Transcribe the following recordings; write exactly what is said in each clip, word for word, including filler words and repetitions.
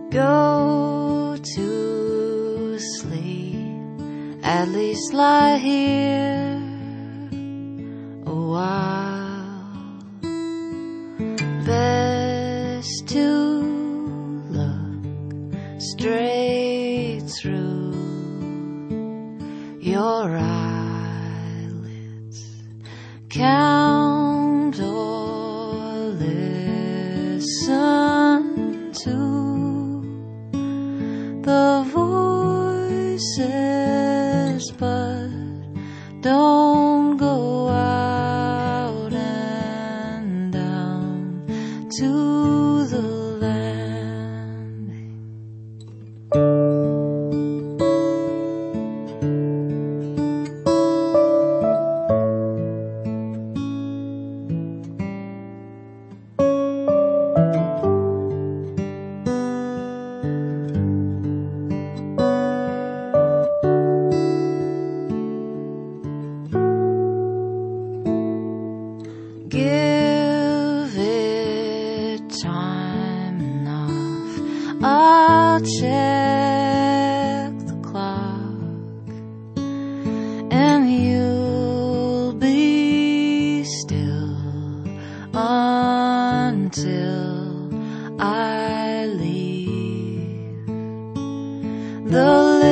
Go to sleep, at least lie here a while. Best to look straight through your eyelids. Count or listen to the voices, but don't go out and down to the landing. Give it time enough, I'll check the clock, and you'll be still until I leave. The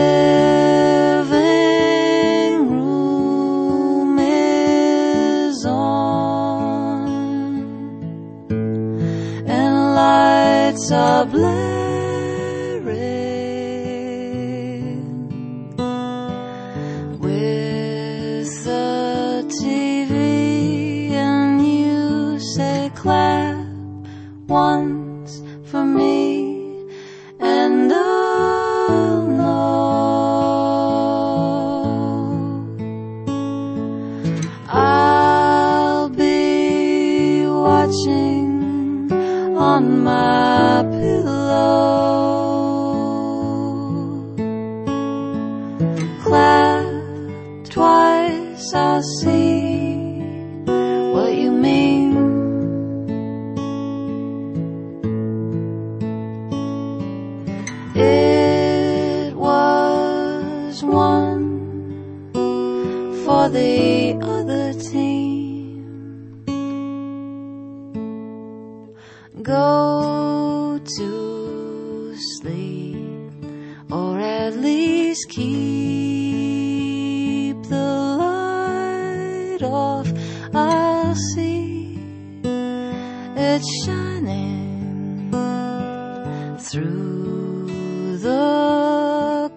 living room is on, and lights are blaring, with the T V, and you say clap once for me, and I'll know. I'll be watching on my pillow. Clap twice, I'll see what you mean. It was one for the other team. Go to sleep, or at least keep the light off. I'll see it shining through the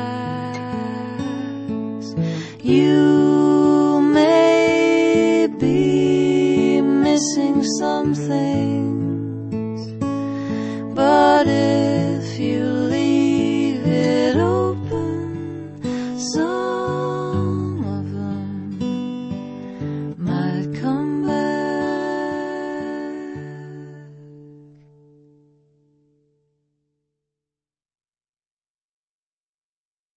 cracks. You may be missing some things, but if you